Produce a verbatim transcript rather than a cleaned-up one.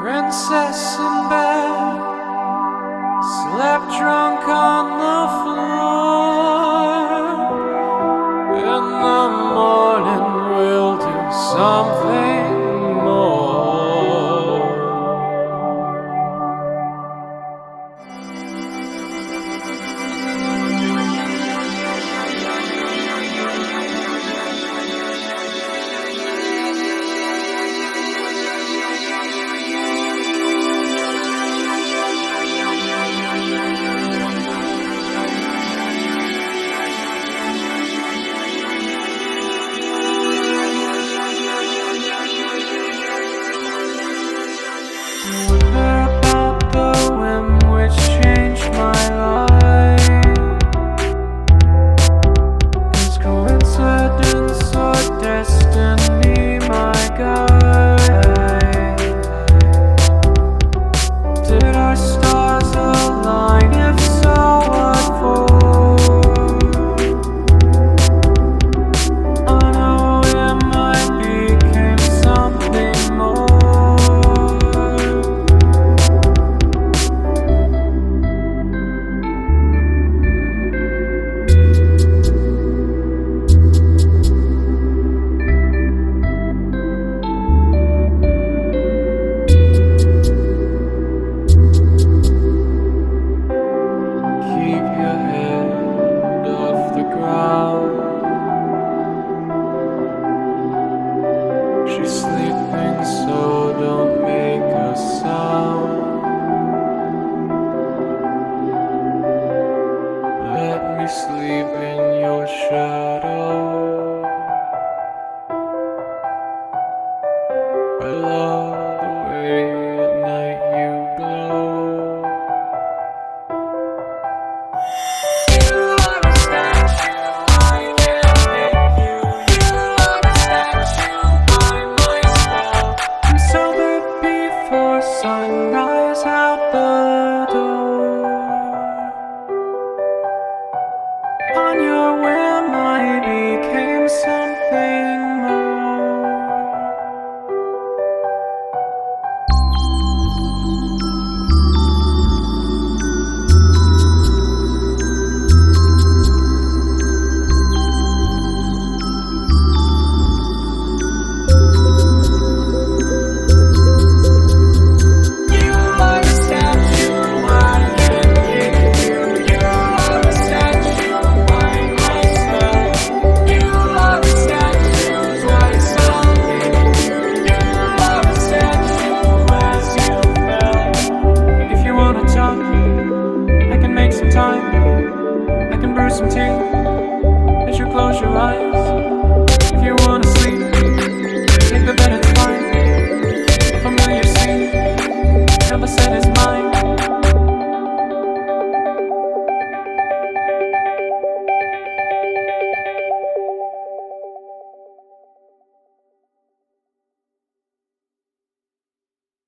Princess in bed, slept drunk on the floor. In the morning we'll do something more. About the whim which changed my life. Is coincidence or destiny my guide? Did our stars align? If so, what for? Unaware I became something more. Keep your head off the ground. She's sleeping, so don't make a sound. Let me sleep in your shadow. I love the way at night you glow. You are a statue, I can't make you. You are a statue by my spell. I'm sober before sunrise out the door. On your whim I became something more. You are a statue, I can't kick you. You are a statue by my spell. You are a statue twice I'll hit you. You are a statue as you fell. If you wanna talk, I can make some time. I can brew some tea as you close your eyes.